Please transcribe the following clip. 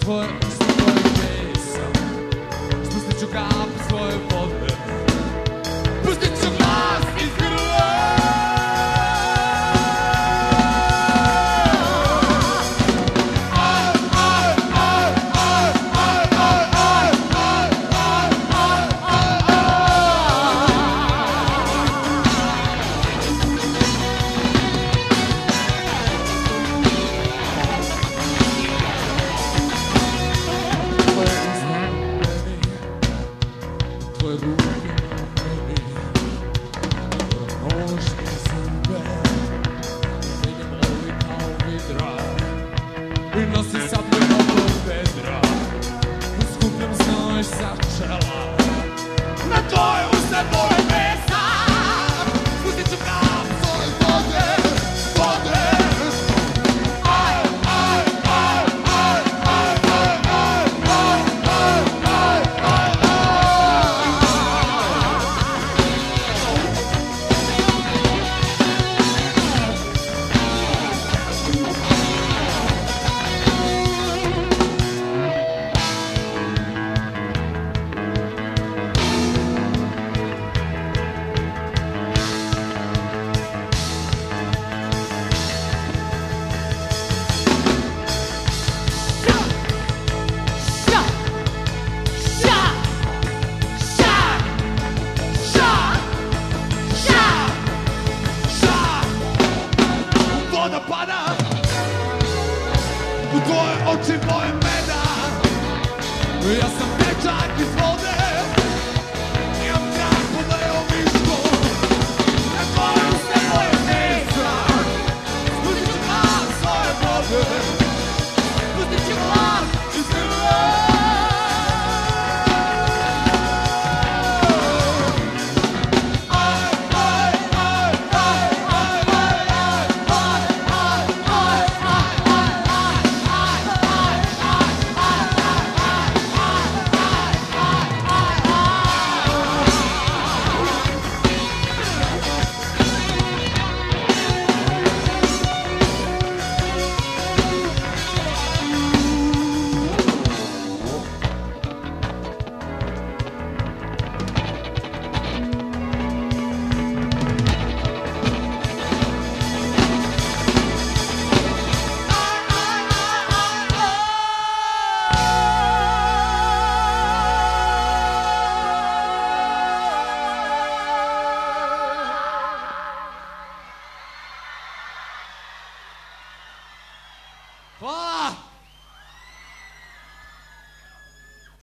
tvoje usta, tvoje mesa. Spustit ću kap svoje vode, pustit ću glas iz grla. Tvoje ruke meni, nožne zube, vidim ovi kao vidra i nosi sablju oko vedra. Skupljam znoj sa čela na tvoje usta, tvoje mesa. Spustit ću kap svoje vode, vode. Voda pada u tvoje oči, moje meda. Ja sam dečak iz vode, imam trak pod levom višku. Na tvoje usta, moje mesa. Spustit ću glas svoje vode, pustit ću glas iz grla. Hvala!